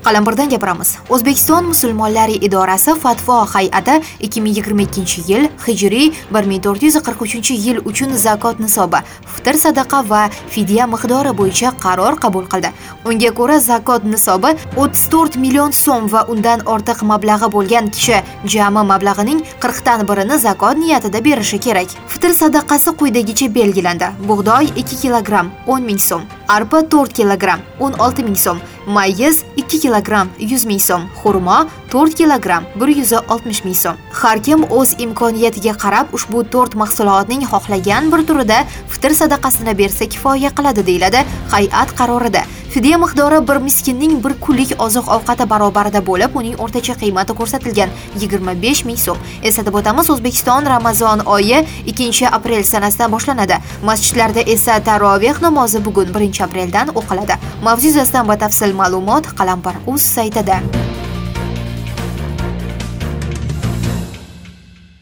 Qalampirdan gapiramiz. O'zbekiston musulmonlari idorasi fatvo hay'ati 2022-yil hijriy 1443-yil uchun zakot nisobi, fitr sadaqa va fidya miqdori bo'yicha qaror qabul qildi. Unga ko'ra zakot nisobi 34 million so'm va undan ortiq mablag'i bo'lgan kishi jami mablag'ining 40 dan birini zakot niyatida berishi kerak. Fitr sadaqasi quyidagicha belgilandi. Bug'doy 2 kilogramm 10 ming so'm, arpa 4 kilogramm 16 ming so'm, mayiz 2 kilogramm 100 ming so'm, xurmo 4 kilogramm 160 ming so'm. Har kim o'z imkoniyatiga qarab ushbu 4 mahsulotning xohlagan bir turida fitr sadaqasini bersa kifoya qiladi, deyiladi hay'at qarorida. Fidya miqdori bir miskinning bir kunlik oziq-ovqati barobarida bo'lib, uning o'rtacha qiymati ko'rsatilgan 25 ming so'm. Eslatib o'tamiz, O'zbekiston Ramazon oyi 2-aprel sanasidan boshlanadi. Masjidlarda esa taroveh namozi bugun 1-apreldan o'qiladi. Mavzu yuzasidan batafsil ma'lumot Qalampir.uz saytida.